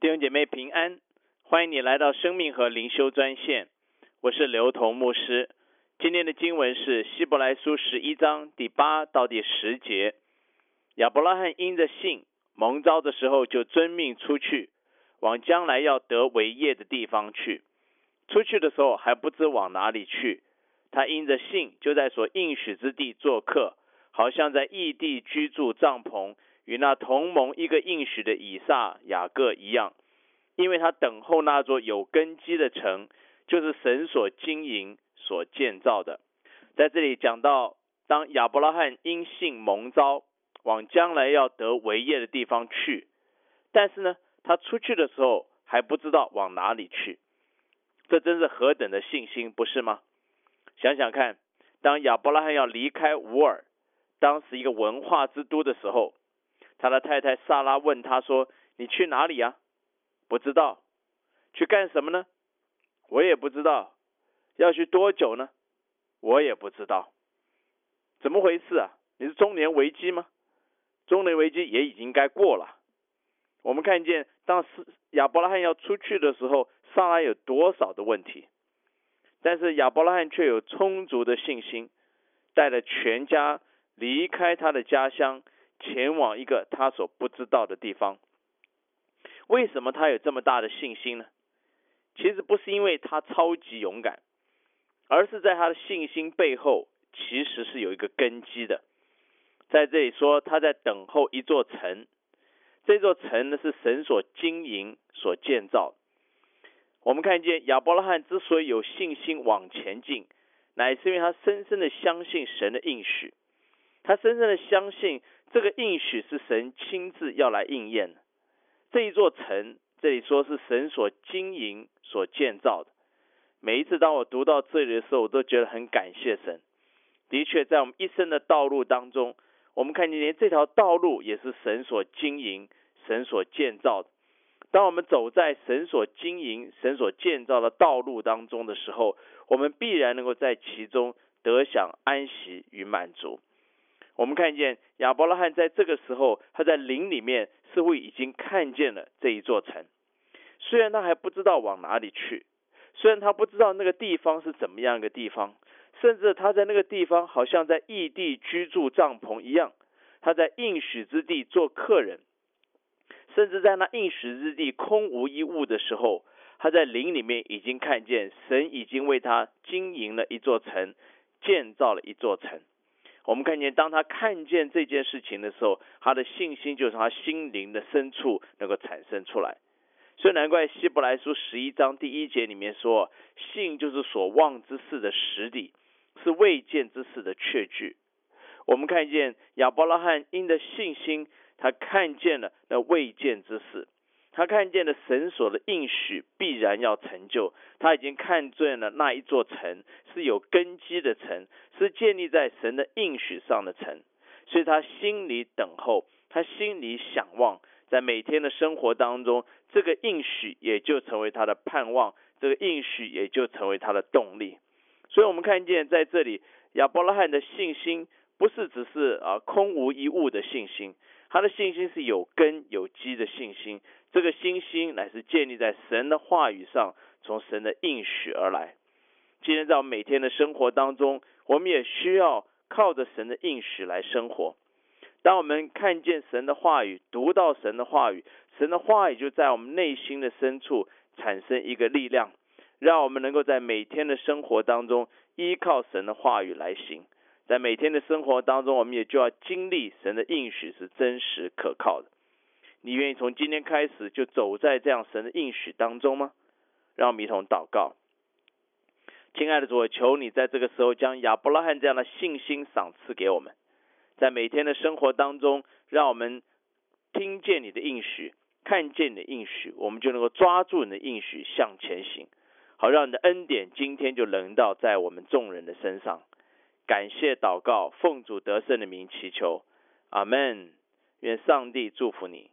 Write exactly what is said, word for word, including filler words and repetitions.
弟兄姐妹平安，欢迎你来到生命和灵修专线，我是刘同牧师。今天的经文是希伯来书十一章第八到第十节。亚伯拉罕因着信蒙召的时候，就遵命出去，往将来要得为业的地方去。出去的时候还不知往哪里去，他因着信就在所应许之地做客，好像在异地居住帐篷，与那同蒙一个应许的以撒、雅各一样，因为他等候那座有根基的城，就是神所经营、所建造的。在这里讲到，当亚伯拉罕因信蒙召，往将来要得为业的地方去，但是呢，他出去的时候还不知道往哪里去。这真是何等的信心，不是吗？想想看，当亚伯拉罕要离开乌尔，当时一个文化之都的时候，他的太太撒拉问他说：你去哪里啊？不知道。去干什么呢？我也不知道。要去多久呢？我也不知道。怎么回事啊？你是中年危机吗？中年危机也已经该过了。我们看见当亚伯拉罕要出去的时候，撒拉有多少的问题，但是亚伯拉罕却有充足的信心，带着全家离开他的家乡，前往一个他所不知道的地方。为什么他有这么大的信心呢？其实不是因为他超级勇敢，而是在他的信心背后其实是有一个根基的。在这里说他在等候一座城，这座城呢是神所经营、所建造。我们看见亚伯拉罕之所以有信心往前进，乃是因为他深深的相信神的应许，他深深的相信这个应许是神亲自要来应验的。这一座城，这里说是神所经营、所建造的。每一次当我读到这里的时候，我都觉得很感谢神。的确，在我们一生的道路当中，我们看见连这条道路也是神所经营、神所建造的。当我们走在神所经营、神所建造的道路当中的时候，我们必然能够在其中得享安息与满足。我们看见亚伯拉罕在这个时候，他在灵里面似乎已经看见了这一座城。虽然他还不知道往哪里去，虽然他不知道那个地方是怎么样一个地方，甚至他在那个地方好像在异地居住帐篷一样，他在应许之地做客人，甚至在那应许之地空无一物的时候，他在灵里面已经看见神已经为他经营了一座城，建造了一座城。我们看见当他看见这件事情的时候，他的信心就从他心灵的深处能够产生出来。所以难怪希伯来书十一章第一节里面说，信就是所望之事的实底，是未见之事的确据。我们看见亚伯拉罕因着信心，他看见了那未见之事，他看见了神所的应许必然要成就，他已经看见了那一座城是有根基的城，是建立在神的应许上的城。所以他心里等候，他心里想望，在每天的生活当中，这个应许也就成为他的盼望，这个应许也就成为他的动力。所以我们看见在这里亚伯拉罕的信心不是只是啊空无一物的信心，他的信心是有根有基的信心，这个信心乃是建立在神的话语上，从神的应许而来。今天在我们每天的生活当中，我们也需要靠着神的应许来生活。当我们看见神的话语，读到神的话语，神的话语就在我们内心的深处产生一个力量，让我们能够在每天的生活当中依靠神的话语来行。在每天的生活当中，我们也就要经历神的应许是真实可靠的。你愿意从今天开始就走在这样神的应许当中吗？让我们一同祷告。亲爱的主，我求你在这个时候将亚伯拉罕这样的信心赏赐给我们，在每天的生活当中，让我们听见你的应许，看见你的应许，我们就能够抓住你的应许向前行，好让你的恩典今天就临到在我们众人的身上。感谢祷告，奉主得胜的名祈求，阿们。愿上帝祝福你。